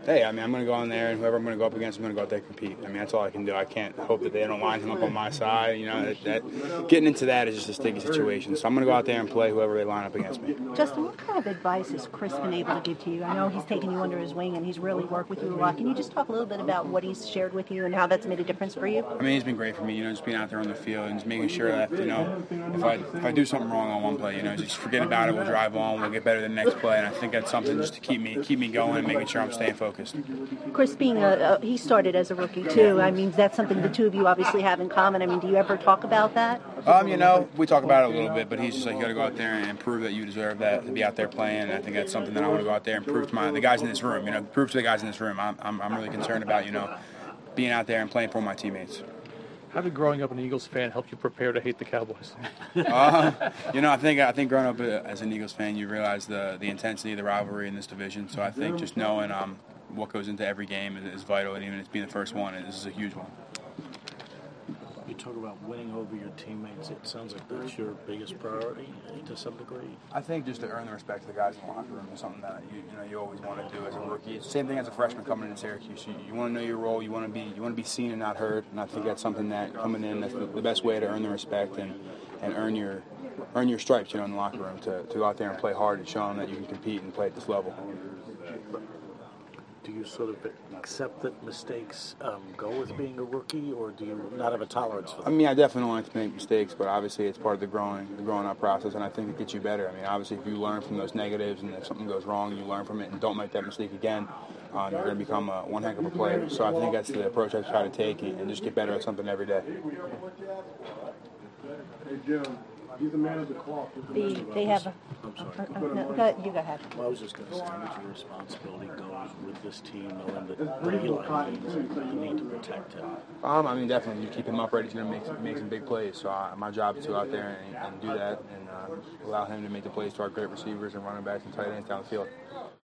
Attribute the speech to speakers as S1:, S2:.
S1: hey, I mean, I'm going to go in there, and whoever I'm going to go up against, I'm going to go out there and compete. I mean, that's all I can do. I can't hope that they don't line him up on my side. You know, that getting into that is just a sticky situation. So I'm going to go out there and play whoever they line up against me.
S2: Justin, what kind of advice has Chris been able to give to you? I know he's taken you under his wing and he's really worked with you a lot. Can you just talk a little bit about what he's shared with you and how that's made a difference for you?
S1: I mean, he's been great for me, you know, just being out there on the field and just making sure that, you know, if I do something wrong on one play, you know, just forget about it, we'll drive on, we'll get better the next play, and I think that's something just to keep me going and making sure I'm staying focused.
S2: Chris, being he started as a rookie too. I mean, that's something the two of you obviously have in common. I mean, do you ever talk about that?
S1: You know, we talk about it a little bit, but he's just like, you got to go out there and prove that you deserve that, to be out there playing, and I think that's something that I want to go out there and prove to the guys in this room, you know, prove to the guys in this room. I'm really concerned about, you know, being out there and playing for my teammates.
S3: How did growing up an Eagles fan help you prepare to hate the Cowboys?
S1: You know, I think growing up as an Eagles fan, you realize the intensity of the rivalry in this division. So I think just knowing what goes into every game is vital, and even it's being the first one, this is a huge one.
S4: You talk about winning over your teammates. It sounds like that's your biggest priority to some degree.
S1: I think just to earn the respect of the guys in the locker room is something that you always want to do as a rookie. It's the same thing as a freshman coming into Syracuse. You want to know your role. You want to be seen and not heard. And I think that's something that coming in, that's the best way to earn the respect and earn your stripes, you know, in the locker room, to go out there and play hard and show them that you can compete and play at this level.
S4: Do you sort of accept that mistakes go with being a rookie, or do you not have a tolerance for them?
S1: I mean, I definitely don't like to make mistakes, but obviously it's part of the growing up process, and I think it gets you better. I mean, obviously if you learn from those negatives, and if something goes wrong, you learn from it and don't make that mistake again, you're going to become one heck of a player. So I think that's the approach I try to take, and just get better at something every day.
S5: Hey, Jim. He's the man of the cloth.
S2: They have a... you go ahead.
S4: Well, I was just going to say, how much of your responsibility goes with this team, knowing that Eli means you need to protect him?
S1: I mean, definitely. You keep him upright, he's going to make some big plays. So my job is to go out there and do that and allow him to make the plays to our great receivers and running backs and tight ends down the field.